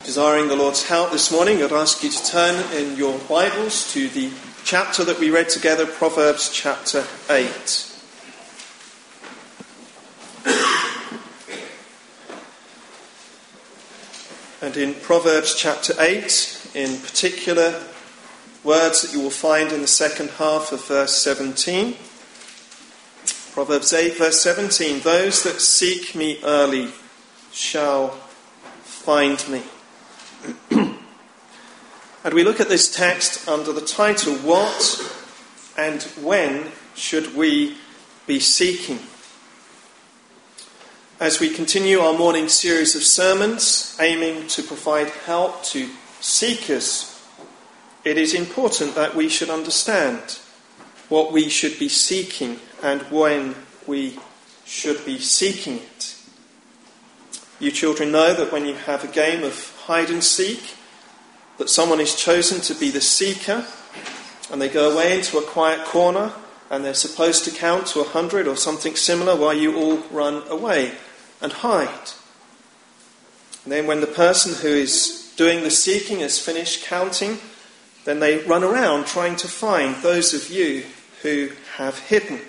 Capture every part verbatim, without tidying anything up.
Desiring the Lord's help this morning, I'd ask you to turn in your Bibles to the chapter that we read together, Proverbs chapter eight. And in Proverbs chapter eight, in particular, words that you will find in the second half of verse seventeen. Proverbs eight, verse seventeen, "Those that seek me early shall find me." And we look at this text under the title, "What and when should we be seeking?" As we continue our morning series of sermons aiming to provide help to seekers, it is important that we should understand what we should be seeking and when we should be seeking it. You children know that when you have a game of hide and seek, that someone is chosen to be the seeker, and they go away into a quiet corner, and they're supposed to count to a hundred or something similar while you all run away and hide. And then when the person who is doing the seeking has finished counting, then they run around trying to find those of you who have hidden.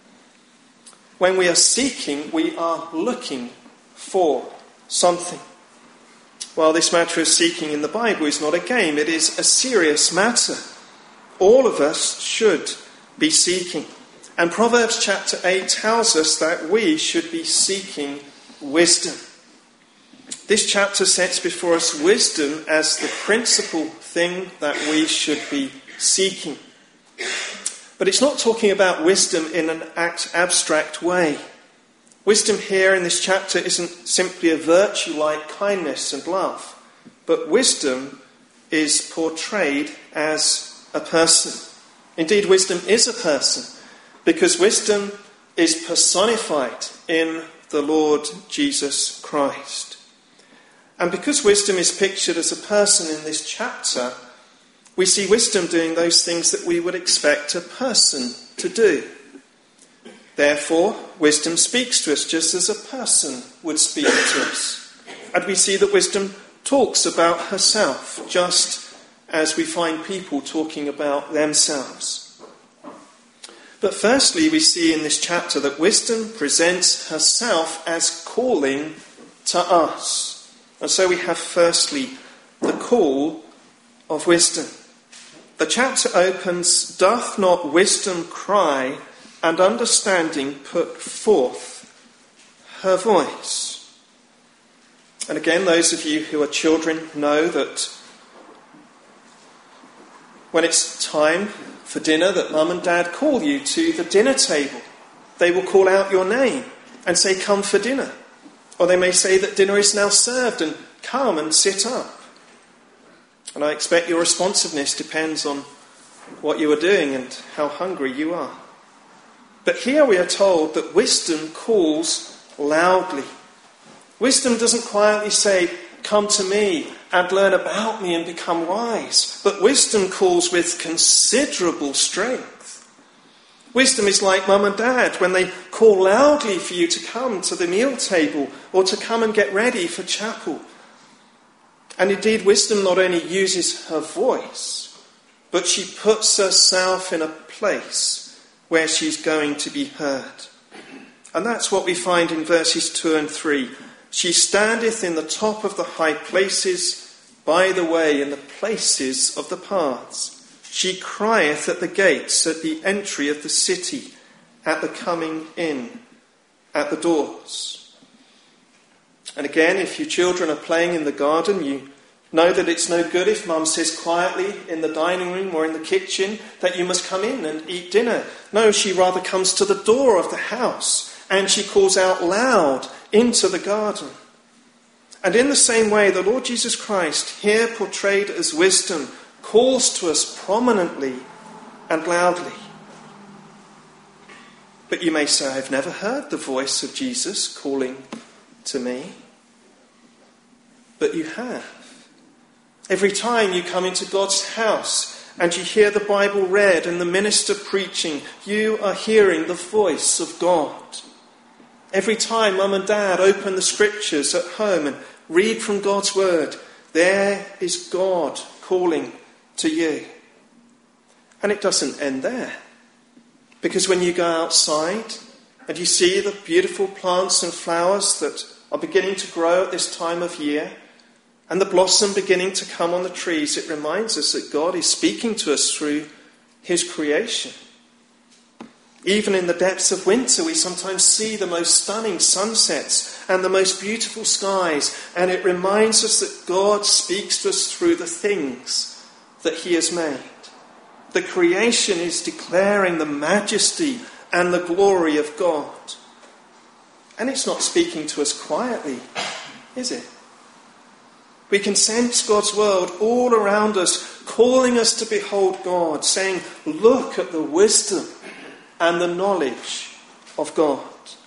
When we are seeking, we are looking for something. While this matter of seeking in the Bible is not a game, it is a serious matter. All of us should be seeking. And Proverbs chapter eight tells us that we should be seeking wisdom. This chapter sets before us wisdom as the principal thing that we should be seeking. But it's not talking about wisdom in an abstract way. Wisdom here in this chapter isn't simply a virtue like kindness and love, but wisdom is portrayed as a person. Indeed, wisdom is a person, because wisdom is personified in the Lord Jesus Christ. And because wisdom is pictured as a person in this chapter, we see wisdom doing those things that we would expect a person to do. Therefore, wisdom speaks to us just as a person would speak to us. And we see that wisdom talks about herself, just as we find people talking about themselves. But firstly, we see in this chapter that wisdom presents herself as calling to us. And so we have firstly the call of wisdom. The chapter opens, "Doth not wisdom cry, and understanding put forth her voice?" And again, those of you who are children know that when it's time for dinner, that mum and dad call you to the dinner table. They will call out your name and say, "Come for dinner." Or they may say that dinner is now served and come and sit up. And I expect your responsiveness depends on what you are doing and how hungry you are. But here we are told that wisdom calls loudly. Wisdom doesn't quietly say, "Come to me and learn about me and become wise." But wisdom calls with considerable strength. Wisdom is like mum and dad when they call loudly for you to come to the meal table or to come and get ready for chapel. And indeed, wisdom not only uses her voice, but she puts herself in a place where she's going to be heard. And that's what we find in verses two and three. "She standeth in the top of the high places, by the way, in the places of the paths. She crieth at the gates, at the entry of the city, at the coming in, at the doors." And again, if your children are playing in the garden, you know that it's no good if mum says quietly in the dining room or in the kitchen that you must come in and eat dinner. No, she rather comes to the door of the house and she calls out loud into the garden. And in the same way, the Lord Jesus Christ, here portrayed as wisdom, calls to us prominently and loudly. But you may say, "I've never heard the voice of Jesus calling to me." But you have. Every time you come into God's house and you hear the Bible read and the minister preaching, you are hearing the voice of God. Every time mum and dad open the scriptures at home and read from God's word, There is God calling to you. And it doesn't end there. Because when you go outside and you see the beautiful plants and flowers that are beginning to grow at this time of year, and the blossom beginning to come on the trees, it reminds us that God is speaking to us through his creation. Even in the depths of winter, we sometimes see the most stunning sunsets and the most beautiful skies, and it reminds us that God speaks to us through the things that he has made. The creation is declaring the majesty and the glory of God. And it's not speaking to us quietly, is it? We can sense God's world all around us, calling us to behold God, saying, look at the wisdom and the knowledge of God.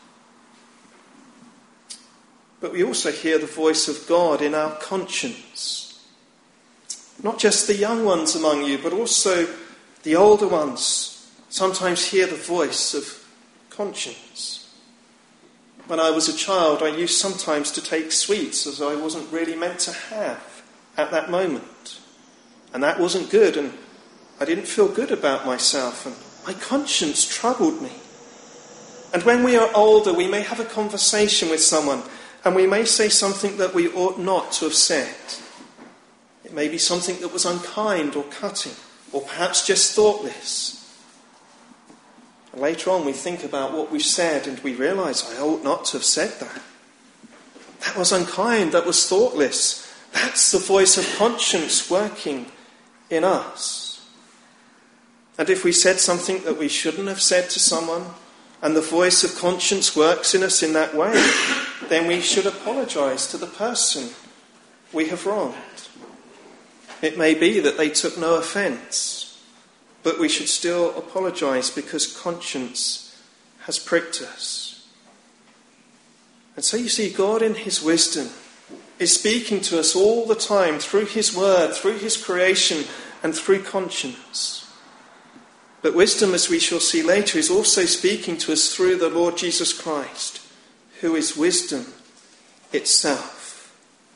But we also hear the voice of God in our conscience. Not just the young ones among you, but also the older ones sometimes hear the voice of conscience. When I was a child, I used sometimes to take sweets as I wasn't really meant to have at that moment. And that wasn't good, and I didn't feel good about myself, and my conscience troubled me. And when we are older, we may have a conversation with someone, and we may say something that we ought not to have said. It may be something that was unkind or cutting, or perhaps just thoughtless. And later on we think about what we've said and we realise, I ought not to have said that. That was unkind, that was thoughtless. That's the voice of conscience working in us. And if we said something that we shouldn't have said to someone, and the voice of conscience works in us in that way, then we should apologise to the person we have wronged. It may be that they took no offence, but we should still apologise because conscience has pricked us. And so you see, God in his wisdom is speaking to us all the time through his word, through his creation, and through conscience. But wisdom, as we shall see later, is also speaking to us through the Lord Jesus Christ, who is wisdom itself.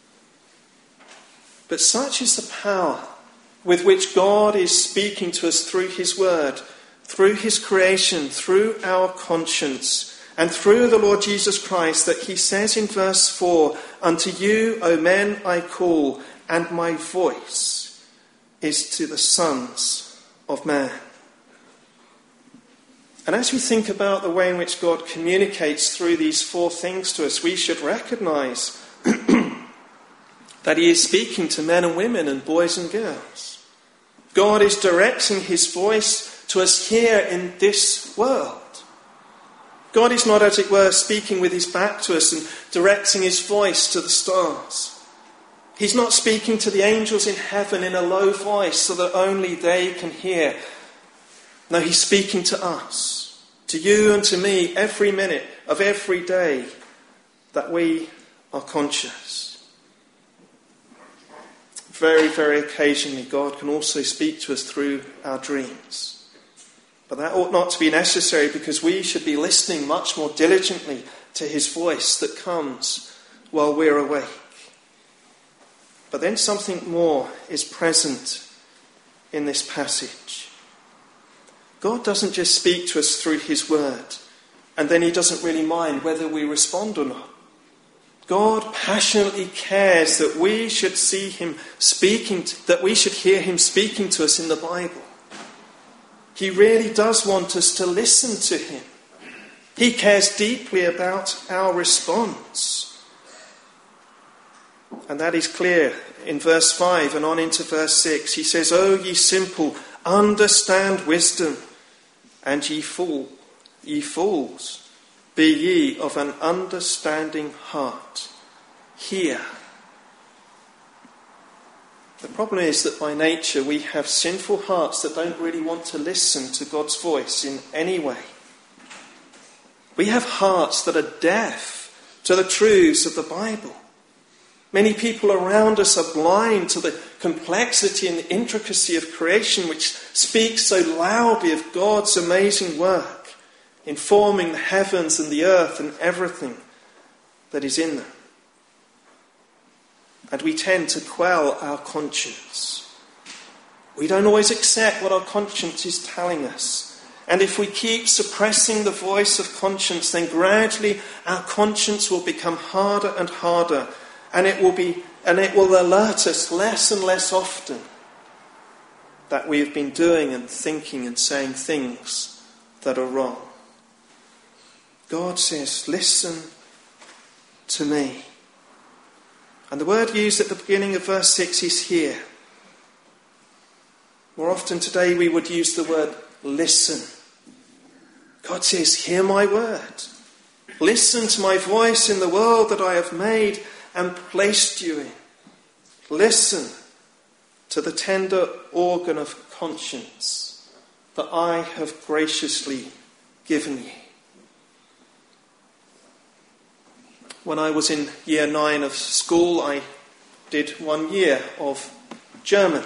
But such is the power with which God is speaking to us through his word, through his creation, through our conscience, and through the Lord Jesus Christ, that he says in verse four, unto you, O men, I call, and my voice is to the sons of man. And as we think about the way in which God communicates through these four things to us, we should recognise that he is speaking to men and women and boys and girls. God is directing his voice to us here in this world. God is not, as it were, speaking with his back to us and directing his voice to the stars. He's not speaking to the angels in heaven in a low voice so that only they can hear. No, he's speaking to us, to you and to me, every minute of every day that we are conscious. Very, very occasionally, God can also speak to us through our dreams. But that ought not to be necessary, because we should be listening much more diligently to his voice that comes while we're awake. But then something more is present in this passage. God doesn't just speak to us through his word, and then he doesn't really mind whether we respond or not. God passionately cares that we should see him speaking, to, that we should hear him speaking to us in the Bible. He really does want us to listen to him. He cares deeply about our response. And that is clear in verse five and on into verse six. He says, O ye simple, understand wisdom, and ye fool, ye fools. Be ye of an understanding heart. Hear. The problem is that by nature we have sinful hearts that don't really want to listen to God's voice in any way. We have hearts that are deaf to the truths of the Bible. Many people around us are blind to the complexity and the intricacy of creation, which speaks so loudly of God's amazing work in forming the heavens and the earth and everything that is in them. and we tend to quell our conscience. We don't always accept what our conscience is telling us. And if we keep suppressing the voice of conscience, then gradually our conscience will become harder and harder, and it will be and it will alert us less and less often that we have been doing and thinking and saying things that are wrong. God says, listen to me. And the word used at the beginning of verse six is hear. More often today we would use the word listen. God says, hear my word. Listen to my voice in the world that I have made and placed you in. Listen to the tender organ of conscience that I have graciously given you. When I was in year nine of school, I did one year of German.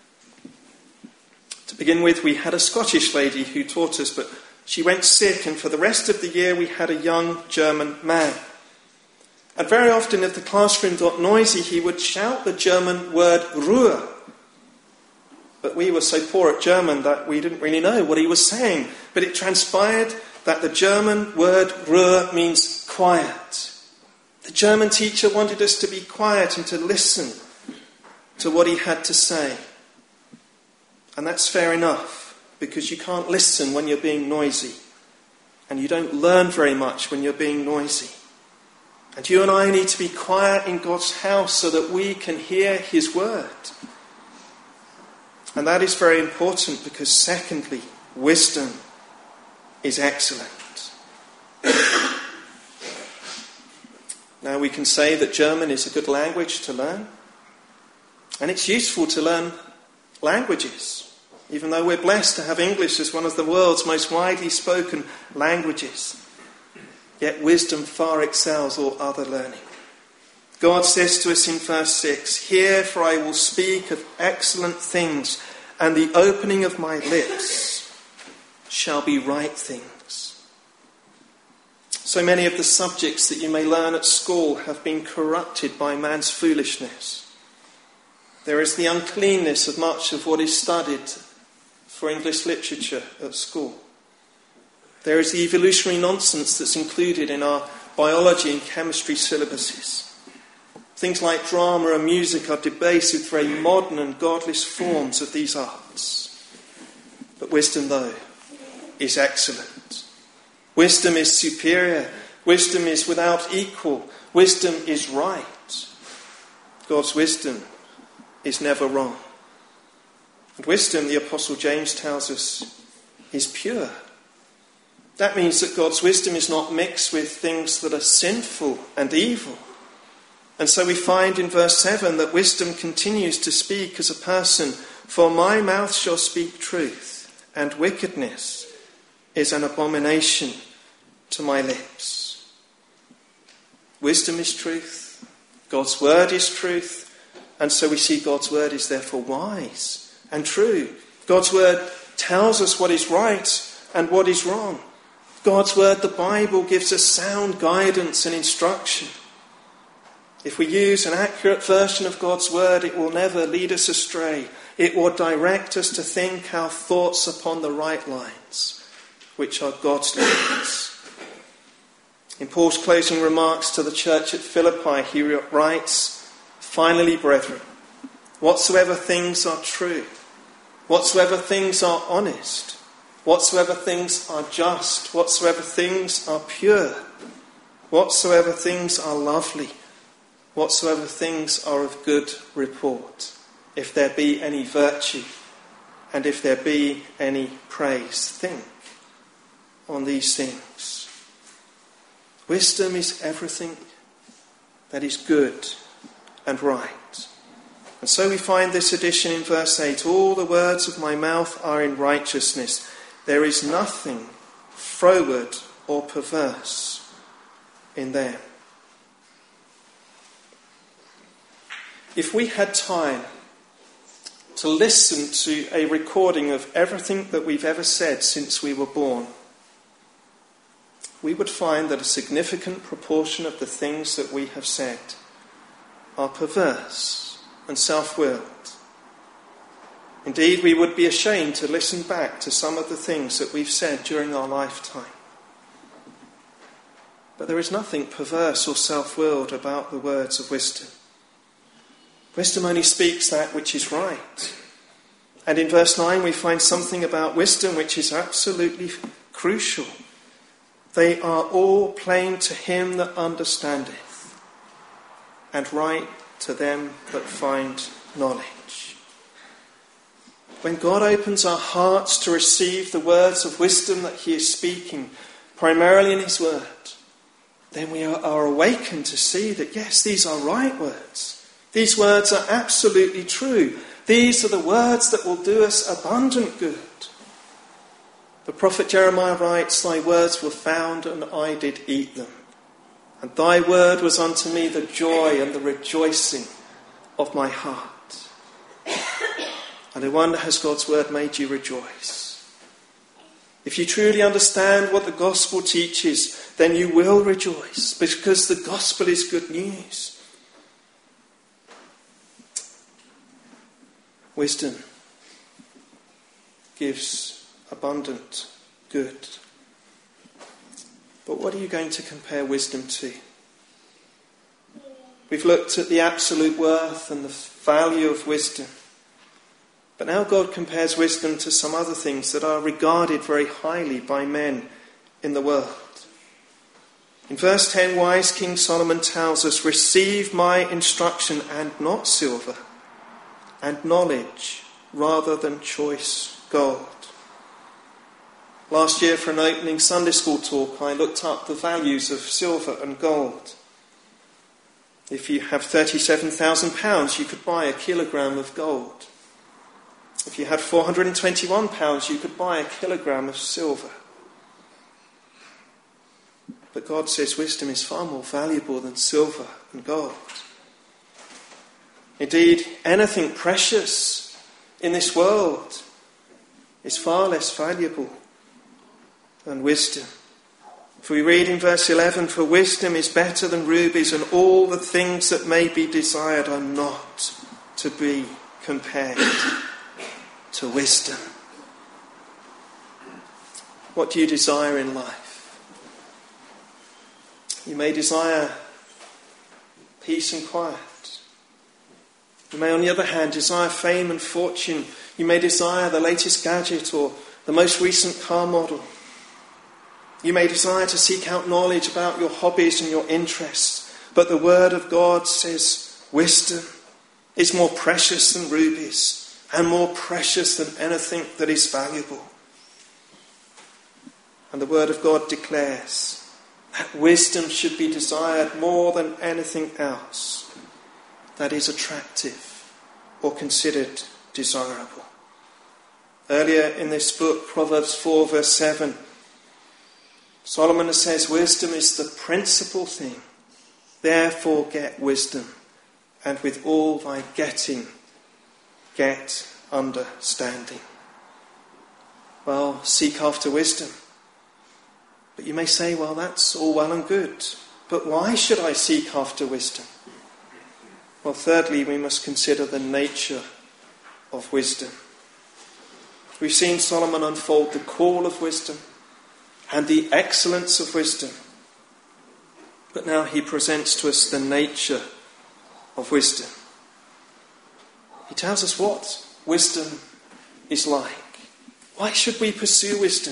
To begin with, we had a Scottish lady who taught us, but she went sick, and for the rest of the year we had a young German man. And very often if the classroom got noisy, he would shout the German word Ruhe. But we were so poor at German that we didn't really know what he was saying. But it transpired that the German word Ruhe means quiet. The German teacher wanted us to be quiet and to listen to what he had to say. And that's fair enough, because you can't listen when you're being noisy. And you don't learn very much when you're being noisy. And you and I need to be quiet in God's house so that we can hear his word. And that is very important because, secondly, wisdom is excellent. Now we can say that German is a good language to learn. And it's useful to learn languages, even though we're blessed to have English as one of the world's most widely spoken languages. Yet wisdom far excels all other learning. God says to us in verse six, hear, for I will speak of excellent things, and the opening of my lips shall be right things. So many of the subjects that you may learn at school have been corrupted by man's foolishness. There is the uncleanness of much of what is studied for English literature at school. There is the evolutionary nonsense that's included in our biology and chemistry syllabuses. Things like drama and music are debased with very modern and godless forms of these arts. But wisdom, though, is excellent. Wisdom is superior. Wisdom is without equal. Wisdom is right. God's wisdom is never wrong. And wisdom, the Apostle James tells us, is pure. That means that God's wisdom is not mixed with things that are sinful and evil. And so we find in verse seven that wisdom continues to speak as a person, for my mouth shall speak truth, and wickedness is an abomination to my lips. Wisdom is truth. God's word is truth. And so we see God's word is therefore wise and true. God's word tells us what is right and what is wrong. God's word, the Bible, gives us sound guidance and instruction. If we use an accurate version of God's word, it will never lead us astray. It will direct us to think our thoughts upon the right lines, which are God's lines. In Paul's closing remarks to the church at Philippi, he writes, finally, brethren, whatsoever things are true, whatsoever things are honest, whatsoever things are just, whatsoever things are pure, whatsoever things are lovely, whatsoever things are of good report, if there be any virtue, and if there be any praise, think on these things. Wisdom is everything that is good and right. And so we find this addition in verse eight, all the words of my mouth are in righteousness. There is nothing froward or perverse in them. If we had time to listen to a recording of everything that we've ever said since we were born, we would find that a significant proportion of the things that we have said are perverse and self-willed. Indeed, we would be ashamed to listen back to some of the things that we've said during our lifetime. But there is nothing perverse or self-willed about the words of wisdom. Wisdom only speaks that which is right. And in verse nine we find something about wisdom which is absolutely crucial. They are all plain to him that understandeth, and right to them that find knowledge. When God opens our hearts to receive the words of wisdom that he is speaking, primarily in his word, then we are, are awakened to see that, yes, these are right words. These words are absolutely true. These are the words that will do us abundant good. The prophet Jeremiah writes, "Thy words were found, and I did eat them. And thy word was unto me the joy and the rejoicing of my heart." And I wonder, has God's word made you rejoice? If you truly understand what the gospel teaches, then you will rejoice, because the gospel is good news. Wisdom gives abundant good. But what are you going to compare wisdom to? We've looked at the absolute worth and the value of wisdom. But now God compares wisdom to some other things that are regarded very highly by men in the world. In verse ten, wise King Solomon tells us, "Receive my instruction and not silver, and knowledge rather than choice gold." Last year for an opening Sunday school talk, I looked up the values of silver and gold. If you have thirty-seven thousand pounds, you could buy a kilogram of gold. If you had four hundred twenty-one pounds, you could buy a kilogram of silver. But God says wisdom is far more valuable than silver and gold. Indeed, anything precious in this world is far less valuable than wisdom. For we read in verse eleven, "For wisdom is better than rubies, and all the things that may be desired are not to be compared to wisdom." What do you desire in life? You may desire peace and quiet. You may, on the other hand, desire fame and fortune. You may desire the latest gadget or the most recent car model. You may desire to seek out knowledge about your hobbies and your interests. But the word of God says wisdom is more precious than rubies and more precious than anything that is valuable. And the word of God declares that wisdom should be desired more than anything else that is attractive or considered desirable. Earlier in this book, Proverbs four verse seven, Solomon says, "Wisdom is the principal thing. Therefore get wisdom, and with all thy getting, get understanding." Well, seek after wisdom. But you may say, well, that's all well and good. But why should I seek after wisdom? Well, thirdly, we must consider the nature of wisdom. We've seen Solomon unfold the call of wisdom and the excellence of wisdom. But now he presents to us the nature of wisdom. He tells us what wisdom is like. Why should we pursue wisdom?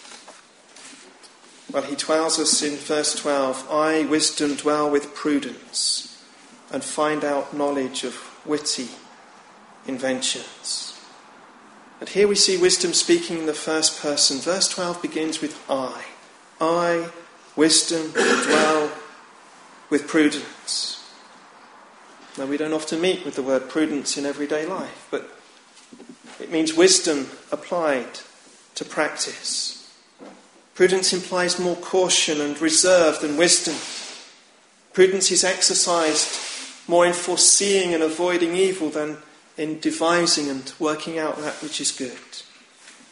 Well, he tells us in verse twelve, "I, wisdom, dwell with prudence and find out knowledge of witty inventions." And here we see wisdom speaking in the first person. Verse twelve begins with I. I, wisdom, dwell with prudence. Now, we don't often meet with the word prudence in everyday life, but it means wisdom applied to practice. Prudence implies more caution and reserve than wisdom. Prudence is exercised more in foreseeing and avoiding evil than in devising and working out that which is good.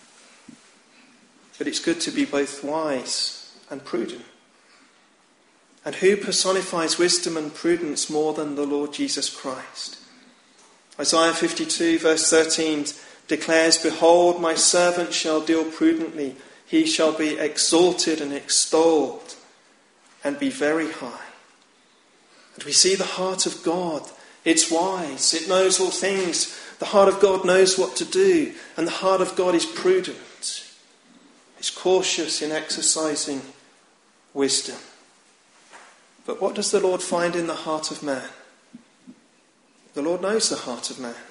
But it's good to be both wise and prudent. And who personifies wisdom and prudence more than the Lord Jesus Christ? Isaiah fifty-two verse thirteen declares, "Behold, my servant shall deal prudently. He shall be exalted and extolled and be very high." And we see the heart of God. It's wise. It knows all things. The heart of God knows what to do. And the heart of God is prudent. It's cautious in exercising wisdom. But what does the Lord find in the heart of man? The Lord knows the heart of man.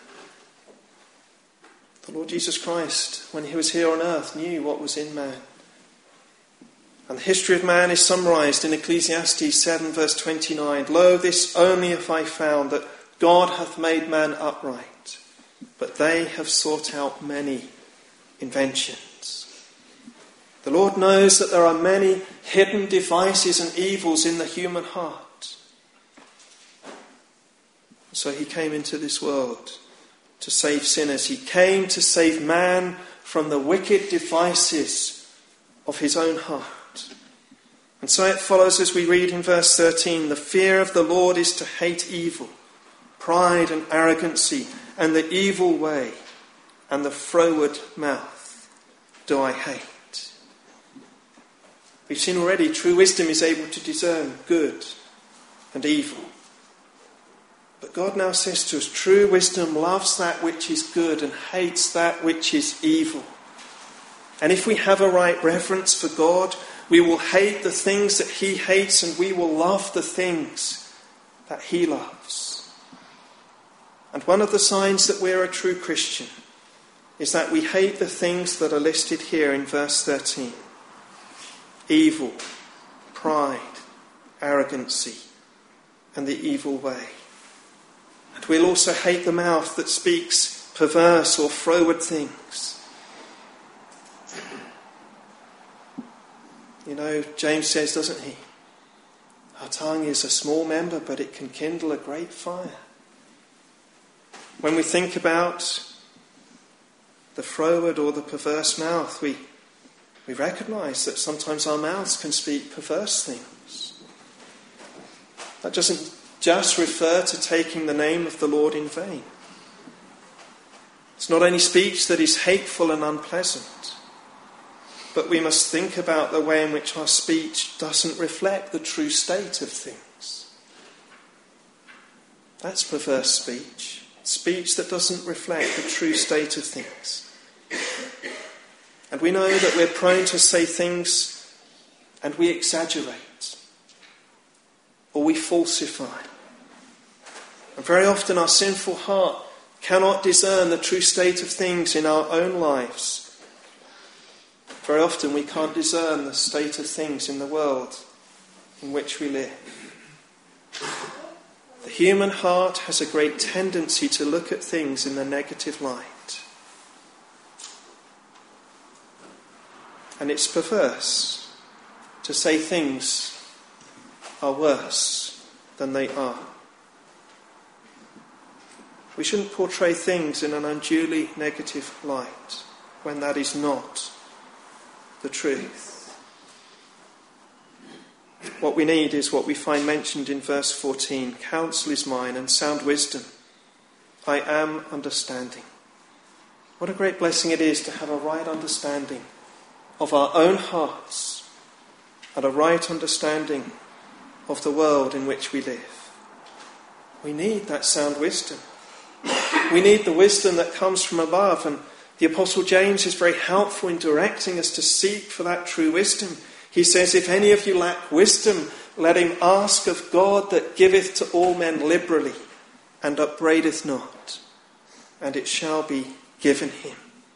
The Lord Jesus Christ, when he was here on earth, knew what was in man. And the history of man is summarised in Ecclesiastes seven verse twenty-nine. "Lo, this only have I found, that God hath made man upright, but they have sought out many inventions." The Lord knows that there are many hidden devices and evils in the human heart. So he came into this world to save sinners. He came to save man from the wicked devices of his own heart. And so it follows as we read in verse thirteen, "The fear of the Lord is to hate evil, pride and arrogancy, and the evil way, and the froward mouth do I hate." We've seen already true wisdom is able to discern good and evil. But God now says to us, true wisdom loves that which is good and hates that which is evil. And if we have a right reverence for God, we will hate the things that he hates, and we will love the things that he loves. And one of the signs that we're a true Christian is that we hate the things that are listed here in verse thirteen. Evil, pride, arrogancy, and the evil way. And we'll also hate the mouth that speaks perverse or froward things. You know, James says, doesn't he? Our tongue is a small member, but it can kindle a great fire. When we think about the froward or the perverse mouth, we We recognise that sometimes our mouths can speak perverse things. That doesn't just refer to taking the name of the Lord in vain. It's not only speech that is hateful and unpleasant, but we must think about the way in which our speech doesn't reflect the true state of things. That's perverse speech. Speech that doesn't reflect the true state of things. And we know that we're prone to say things and we exaggerate or we falsify. And very often our sinful heart cannot discern the true state of things in our own lives. Very often we can't discern the state of things in the world in which we live. The human heart has a great tendency to look at things in the negative light. And it's perverse to say things are worse than they are. We shouldn't portray things in an unduly negative light when that is not the truth. What we need is what we find mentioned in verse fourteen. Counsel is mine and sound wisdom. I am understanding. What a great blessing it is to have a right understanding of our own hearts and a right understanding of the world in which we live. We need that sound wisdom. We need the wisdom that comes from above, and the Apostle James is very helpful in directing us to seek for that true wisdom. He says, if any of you lack wisdom, let him ask of God that giveth to all men liberally and upbraideth not, and it shall be given him.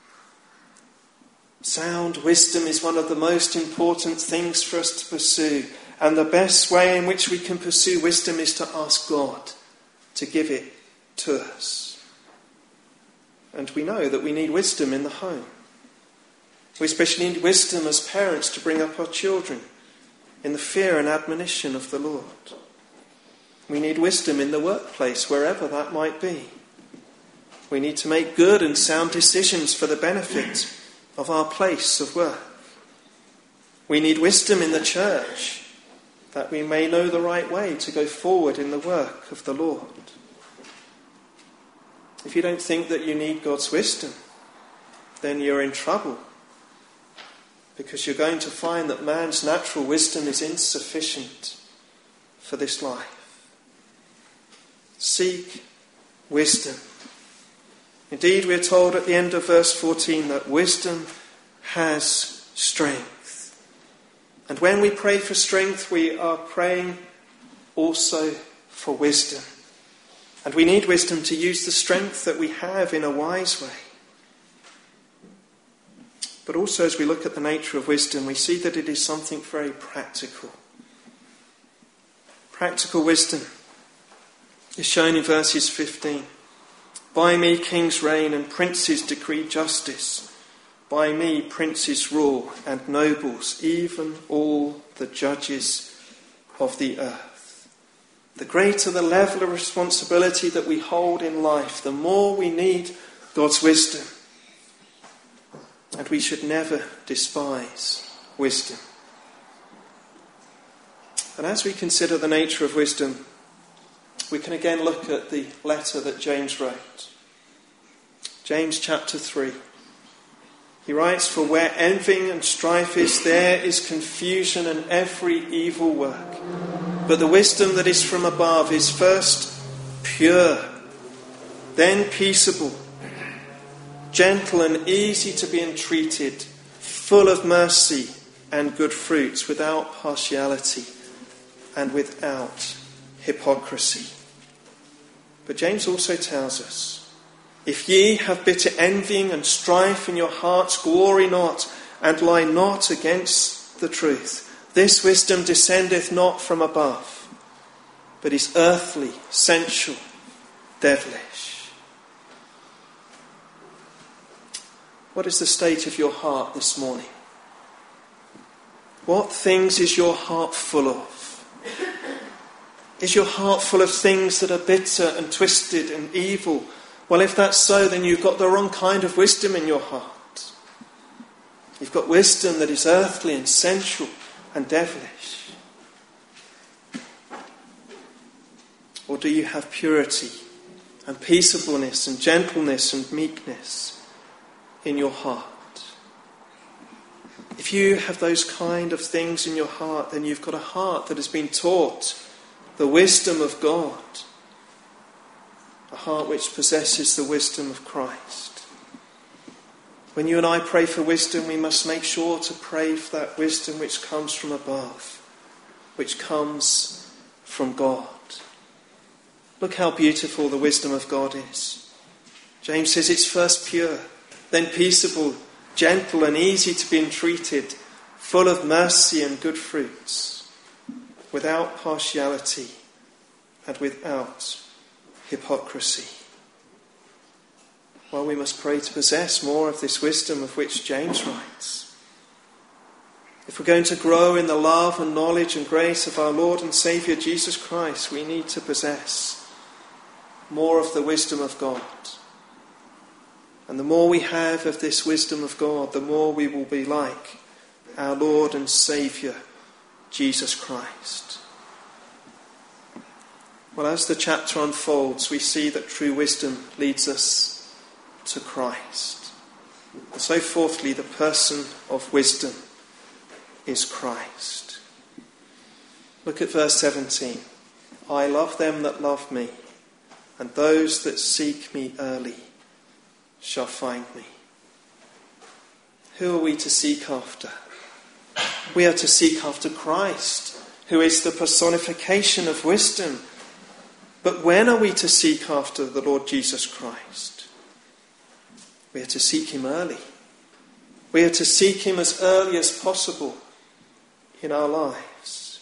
Sound wisdom is one of the most important things for us to pursue. And the best way in which we can pursue wisdom is to ask God to give it to us. And we know that we need wisdom in the home. We especially need wisdom as parents to bring up our children in the fear and admonition of the Lord. We need wisdom in the workplace, wherever that might be. We need to make good and sound decisions for the benefit of our place of work. We need wisdom in the church that we may know the right way to go forward in the work of the Lord. If you don't think that you need God's wisdom, then you're in trouble, because you're going to find that man's natural wisdom is insufficient for this life. Seek wisdom. Indeed, we're told at the end of verse fourteen that wisdom has strength. And when we pray for strength, we are praying also for wisdom. And we need wisdom to use the strength that we have in a wise way. But also, as we look at the nature of wisdom, we see that it is something very practical. Practical wisdom is shown in verses fifteen. By me kings reign and princes decree justice. By me princes rule and nobles, even all the judges of the earth. The greater the level of responsibility that we hold in life, the more we need God's wisdom. And we should never despise wisdom. And as we consider the nature of wisdom, we can again look at the letter that James wrote. James chapter three. He writes, "For where envying and strife is, there is confusion and every evil work. But the wisdom that is from above is first pure, then peaceable, gentle and easy to be entreated, full of mercy and good fruits, without partiality and without hypocrisy." But James also tells us, "If ye have bitter envying and strife in your hearts, glory not, and lie not against the truth. This wisdom descendeth not from above, but is earthly, sensual, devilish." What is the state of your heart this morning? What things is your heart full of? Is your heart full of things that are bitter and twisted and evil? Well, if that's so, then you've got the wrong kind of wisdom in your heart. You've got wisdom that is earthly and sensual and devilish. Or do you have purity and peaceableness and gentleness and meekness in your heart? If you have those kind of things in your heart, then you've got a heart that has been taught the wisdom of God. A heart which possesses the wisdom of Christ. When you and I pray for wisdom, we must make sure to pray for that wisdom which comes from above, which comes from God. Look how beautiful the wisdom of God is. James says it's first pure, then peaceable, gentle and easy to be entreated, full of mercy and good fruits, without partiality and without hypocrisy. Well, we must pray to possess more of this wisdom of which James writes. If we're going to grow in the love and knowledge and grace of our Lord and Saviour Jesus Christ, we need to possess more of the wisdom of God. And the more we have of this wisdom of God, the more we will be like our Lord and Saviour Jesus Christ. Well, as the chapter unfolds, we see that true wisdom leads us to Christ. And so fourthly, the person of wisdom is Christ. Look at verse seventeen. "I love them that love me, and those that seek me early shall find me." Who are we to seek after? We are to seek after Christ, who is the personification of wisdom. But when are we to seek after the Lord Jesus Christ? We are to seek him early. We are to seek him as early as possible in our lives.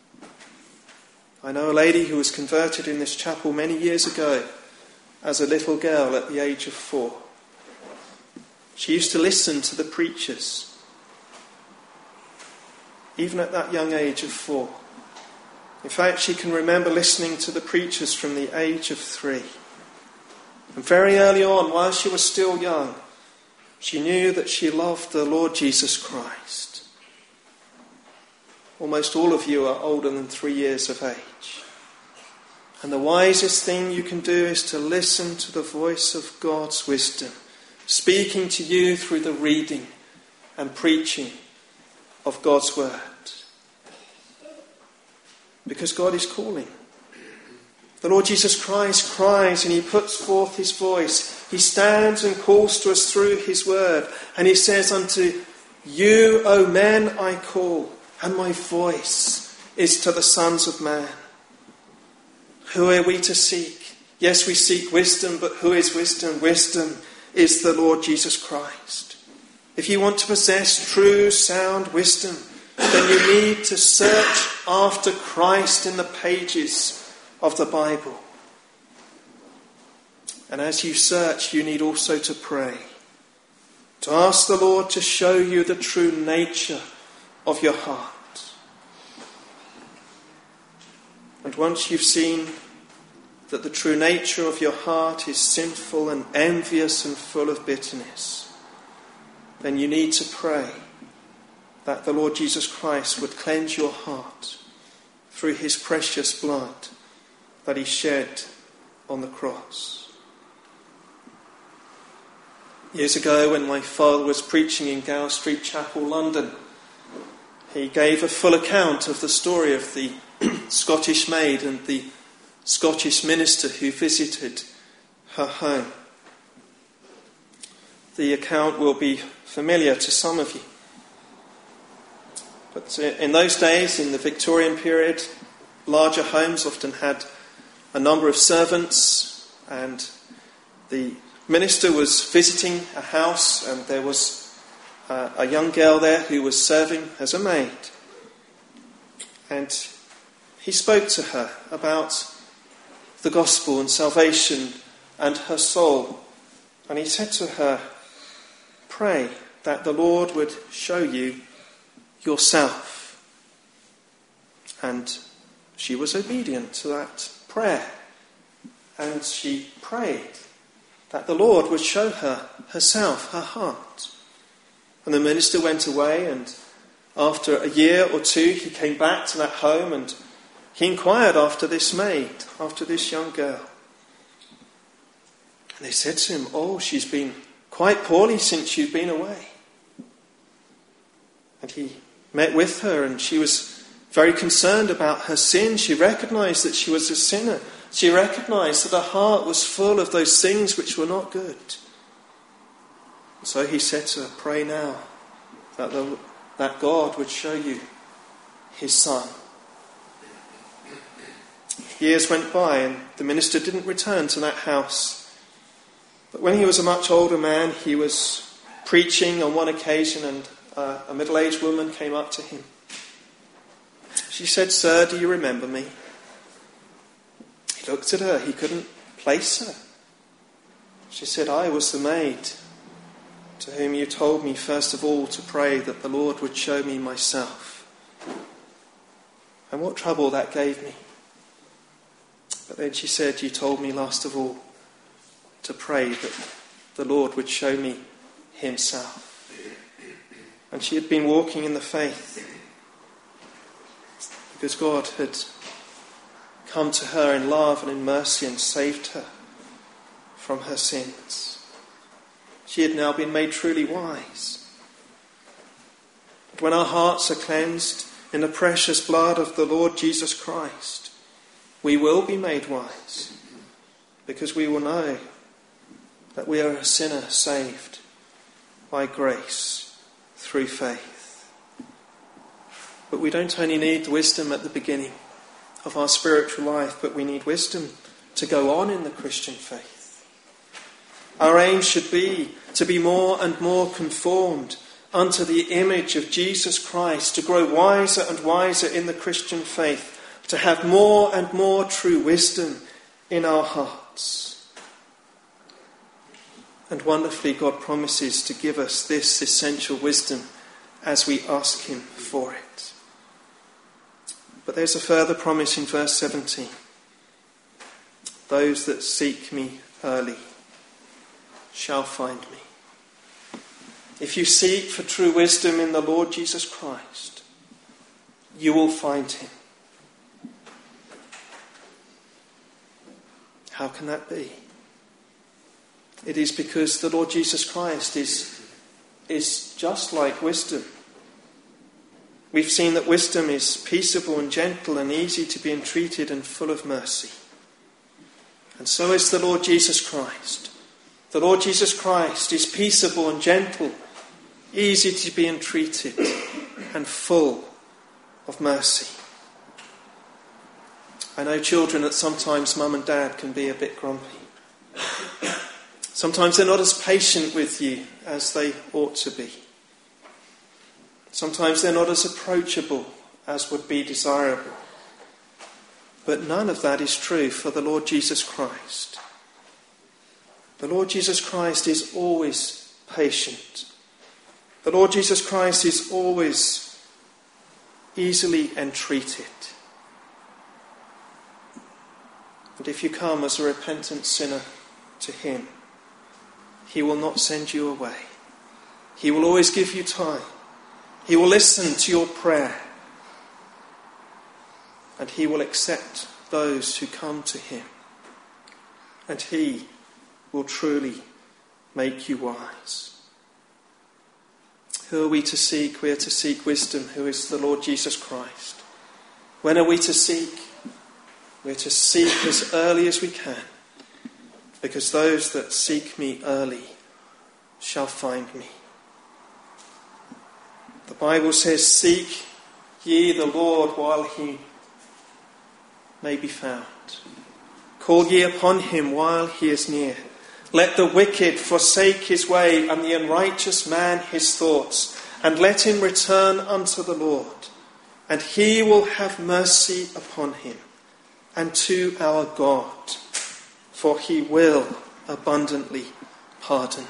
I know a lady who was converted in this chapel many years ago as a little girl at the age of four. She used to listen to the preachers, even at that young age of four. In fact, she can remember listening to the preachers from the age of three. And very early on, while she was still young, she knew that she loved the Lord Jesus Christ. almost all of you are older than three years of age. And the wisest thing you can do is to listen to the voice of God's wisdom, speaking to you through the reading and preaching of God's word. Because God is calling. The Lord Jesus Christ cries and he puts forth his voice. He stands and calls to us through his word. And he says, unto you, O men, I call, and my voice is to the sons of man. Who are we to seek? Yes, we seek wisdom, but who is wisdom? Wisdom is the Lord Jesus Christ. If you want to possess true, sound wisdom, then you need to search after Christ in the pages of the Bible. And as you search, you need also to pray, to ask the Lord to show you the true nature of your heart. And once you've seen that the true nature of your heart is sinful and envious and full of bitterness, then you need to pray that the Lord Jesus Christ would cleanse your heart through his precious blood that he shed on the cross. Years ago, when my father was preaching in Gower Street Chapel, London, he gave a full account of the story of the Scottish maid and the Scottish minister who visited her home. The account will be familiar to some of you. But in those days, in the Victorian period, larger homes often had a number of servants, and the minister was visiting a house, and there was uh, a young girl there who was serving as a maid. And he spoke to her about the gospel and salvation and her soul. And he said to her, pray that the Lord would show you yourself. And she was obedient to that prayer. And she prayed that the Lord would show her herself, her heart. And the minister went away, and after a year or two he came back to that home, and he inquired after this maid, after this young girl. And they said to him, oh, she's been quite poorly since you've been away. And he met with her, and she was very concerned about her sin. She recognised that she was a sinner. She recognised that her heart was full of those things which were not good. So he said to her, pray now that, the, that God would show you his Son. Years went by, and the minister didn't return to that house. But when he was a much older man, he was preaching on one occasion, and uh, a middle-aged woman came up to him. She said, sir, do you remember me? He looked at her. He couldn't place her. She said, I was the maid to whom you told me first of all to pray that the Lord would show me myself. And what trouble that gave me. But then she said, you told me last of all to pray that the Lord would show me himself. And she had been walking in the faith because God had come to her in love and in mercy and saved her from her sins. She had now been made truly wise. But when our hearts are cleansed in the precious blood of the Lord Jesus Christ, we will be made wise, because we will know that we are a sinner saved by grace through faith. But we don't only need wisdom at the beginning of our spiritual life, but we need wisdom to go on in the Christian faith. Our aim should be to be more and more conformed unto the image of Jesus Christ, to grow wiser and wiser in the Christian faith, to have more and more true wisdom in our hearts. And wonderfully, God promises to give us this essential wisdom as we ask him for it. But there's a further promise in verse seventeen. Those that seek me early shall find me. If you seek for true wisdom in the Lord Jesus Christ, you will find him. How can that be? It is because the Lord Jesus Christ is, is just like wisdom. We've seen that wisdom is peaceable and gentle and easy to be entreated and full of mercy. And so is the Lord Jesus Christ. The Lord Jesus Christ is peaceable and gentle, easy to be entreated and full of mercy. I know, children, that sometimes mum and dad can be a bit grumpy. Sometimes they're not as patient with you as they ought to be. Sometimes they're not as approachable as would be desirable. But none of that is true for the Lord Jesus Christ. The Lord Jesus Christ is always patient. The Lord Jesus Christ is always easily entreated. And if you come as a repentant sinner to him, he will not send you away. He will always give you time. He will listen to your prayer. And he will accept those who come to him. And he will truly make you wise. Who are we to seek? We are to seek wisdom, who is the Lord Jesus Christ. When are we to seek? We're to seek as early as we can, because those that seek me early shall find me. The Bible says, "Seek ye the Lord while he may be found. Call ye upon him while he is near. Let the wicked forsake his way, and the unrighteous man his thoughts, and let him return unto the Lord, and he will have mercy upon him, and to our God, for he will abundantly pardon."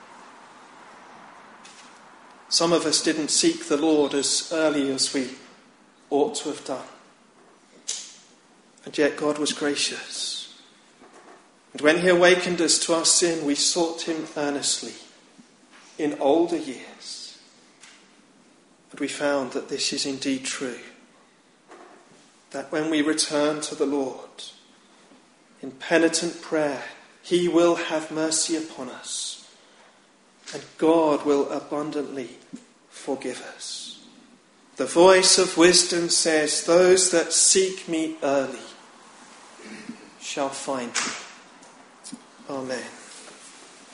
Some of us didn't seek the Lord as early as we ought to have done. And yet God was gracious. And when he awakened us to our sin, we sought him earnestly in older years. But we found that this is indeed true. That when we return to the Lord in penitent prayer, he will have mercy upon us. And God will abundantly forgive us. The voice of wisdom says, "Those that seek me early shall find me." Amen.